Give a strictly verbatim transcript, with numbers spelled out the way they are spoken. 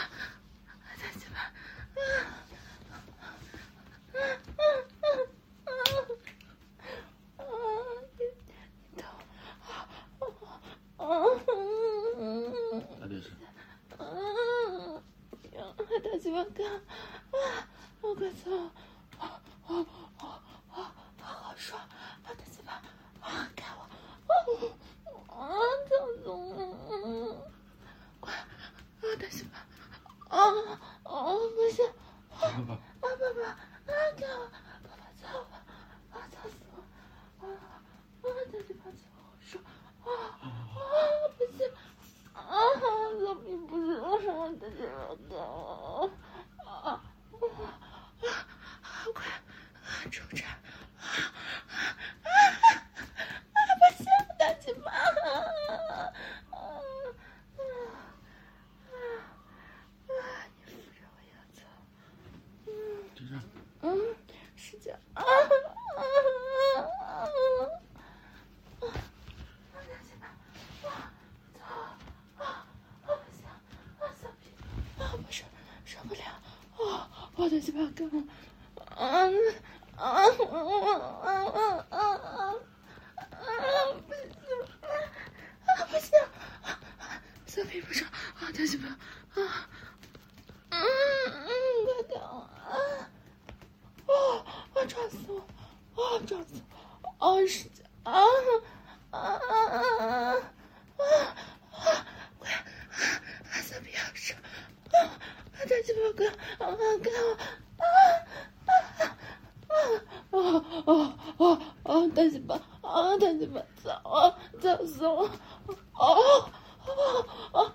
大鸡巴， 他这是。 大鸡巴干啊！我快操！啊啊啊啊！好爽！啊大鸡巴啊！干我！啊啊！操总！快！啊大鸡巴！啊啊！不行！啊啊爸爸！啊干我！爸爸操我！啊操死我！啊啊大鸡巴操！好爽！啊啊不行！啊老皮不是我大鸡巴干我！啊啊！快！啊抽查！啊啊啊！不行，大鸡巴！啊啊啊！你扶着我呀，操！嗯， 就这样。 嗯，使劲！啊啊啊！大鸡巴！啊操！啊啊不行！啊小皮！啊不是受不了！啊我的鸡巴干！啊啊啊啊啊啊啊！不行！啊不行！小皮不爽！啊大鸡巴！啊！嗯嗯，快点啊！哦，啊撞死我！啊撞死我！哦使劲！啊啊啊啊啊！啊快！啊小皮好爽！啊啊大鸡巴哥！啊干我！啊啊啊啊啊啊啊大鸡巴！啊大鸡巴！操啊！操死我！哦哦哦